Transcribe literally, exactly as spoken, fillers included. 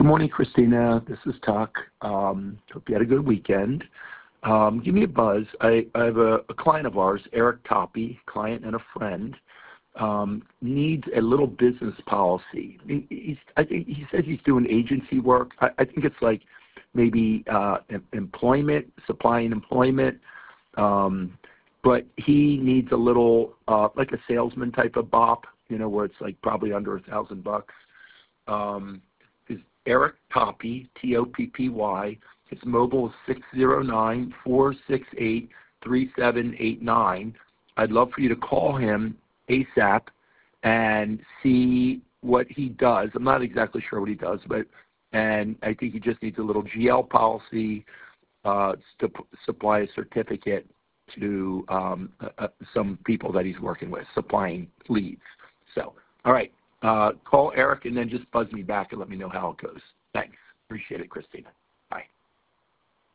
morning, Christina. This is Tuck. Um, hope you had a good weekend. Um, give me a buzz. I, I have a, a client of ours, Eric Toppy, client and a friend, um, needs a little business policy. He, he's, I think he says he's doing agency work. I, I think it's like maybe uh, em- employment, supplying employment. Um, but he needs a little, uh, like a salesman type of bop, you know, where it's like probably under a thousand bucks. Um, is Eric Toppy, T O P P Y. His mobile is six zero nine, four six eight, three seven eight nine. I'd love for you to call him ASAP and see what he does. I'm not exactly sure what he does, but and I think he just needs a little G L policy uh, to p- supply a certificate to um, uh, some people that he's working with, supplying leads. So, all right. Uh, call Eric and then just buzz me back and let me know how it goes. Thanks. Appreciate it, Christina.